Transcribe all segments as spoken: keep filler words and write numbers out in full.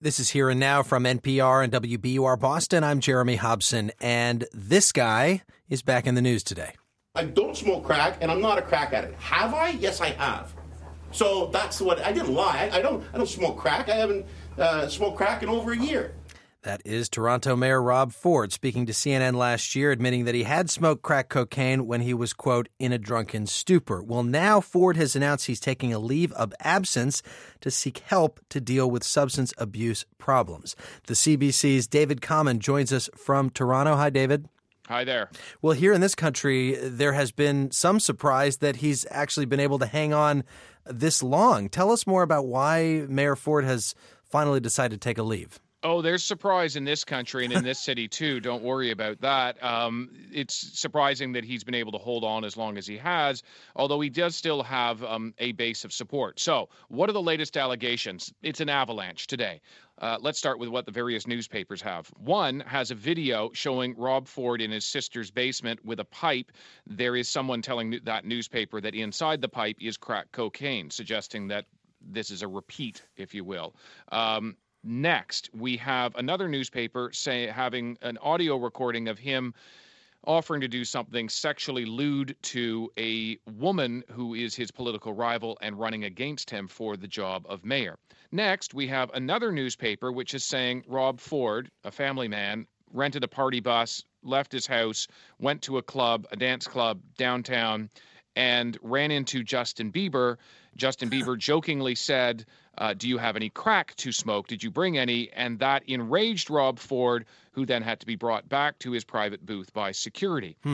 This is Here and Now from N P R and W B U R Boston. I'm Jeremy Hobson, and this guy is back in the news today. I don't smoke crack, and I'm not a crack addict. Have I? Yes, I have. So that's what I didn't lie. I don't. I don't smoke crack. I haven't uh, smoked crack in over a year. That is Toronto Mayor Rob Ford speaking to C N N last year, admitting that he had smoked crack cocaine when he was, quote, in a drunken stupor. Well, now Ford has announced he's taking a leave of absence to seek help to deal with substance abuse problems. The C B C's David Common joins us from Toronto. Hi, David. Hi there. Well, here in this country, there has been some surprise that he's actually been able to hang on this long. Tell us more about why Mayor Ford has finally decided to take a leave. Oh, there's surprise in this country and in this city, too. Don't worry about that. Um, it's surprising that he's been able to hold on as long as he has, although he does still have um, a base of support. So what are the latest allegations? It's an avalanche today. Uh, let's start with what the various newspapers have. One has a video showing Rob Ford in his sister's basement with a pipe. There is someone telling that newspaper that inside the pipe is crack cocaine, suggesting that this is a repeat, if you will. Um, Next, we have another newspaper say having an audio recording of him offering to do something sexually lewd to a woman who is his political rival and running against him for the job of mayor. Next, we have another newspaper which is saying Rob Ford, a family man, rented a party bus, left his house, went to a club, a dance club downtown, and ran into Justin Bieber. Justin Bieber jokingly said, uh, do you have any crack to smoke? Did you bring any? And that enraged Rob Ford, who then had to be brought back to his private booth by security. Hmm.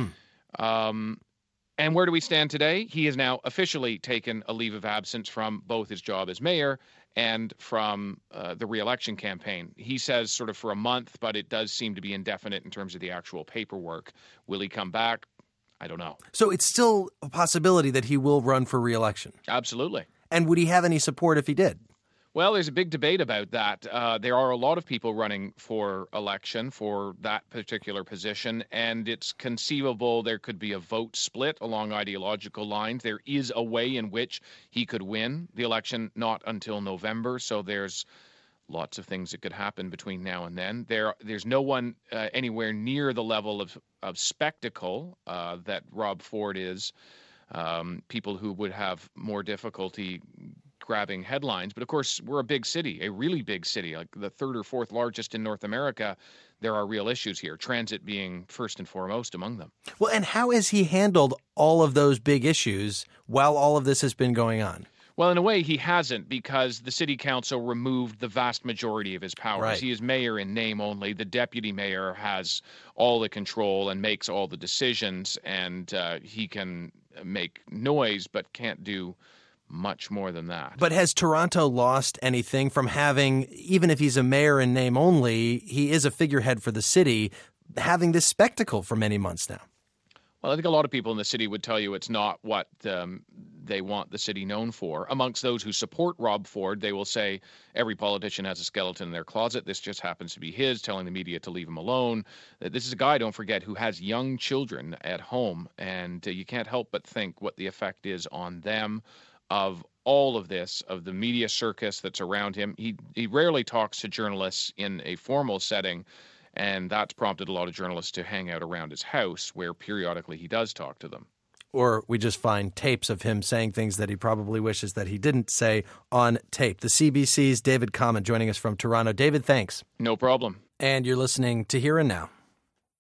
Um, and where do we stand today? He has now officially taken a leave of absence from both his job as mayor and from uh, the re-election campaign. He says sort of for a month, but it does seem to be indefinite in terms of the actual paperwork. Will he come back? I don't know. So it's still a possibility that he will run for re-election? Absolutely. And would he have any support if he did? Well, there's a big debate about that. Uh, there are a lot of people running for election for that particular position, and it's conceivable there could be a vote split along ideological lines. There is a way in which he could win the election, not until November, so there's lots of things that could happen between now and then. There, there's no one uh, anywhere near the level of, of spectacle uh, that Rob Ford is. Um, people who would have more difficulty grabbing headlines. But of course, we're a big city, a really big city, like the third or fourth largest in North America. There are real issues here, transit being first and foremost among them. Well, and how has he handled all of those big issues while all of this has been going on? Well, in a way, he hasn't, because the city council removed the vast majority of his powers. Right. He is mayor in name only. The deputy mayor has all the control and makes all the decisions, and uh, he can make noise but can't do much more than that. But has Toronto lost anything from having, even if he's a mayor in name only, he is a figurehead for the city, having this spectacle for many months now? Well, I think a lot of people in the city would tell you it's not what um, they want the city known for. Amongst those who support Rob Ford, they will say every politician has a skeleton in their closet. This just happens to be his, telling the media to leave him alone. This is a guy, don't forget, who has young children at home, and uh, you can't help but think what the effect is on them of all of this, of the media circus that's around him. He, he rarely talks to journalists in a formal setting, and that's prompted a lot of journalists to hang out around his house, where periodically he does talk to them. Or we just find tapes of him saying things that he probably wishes that he didn't say on tape. The C B C's David Common joining us from Toronto. David, thanks. No problem. And you're listening to Here and Now.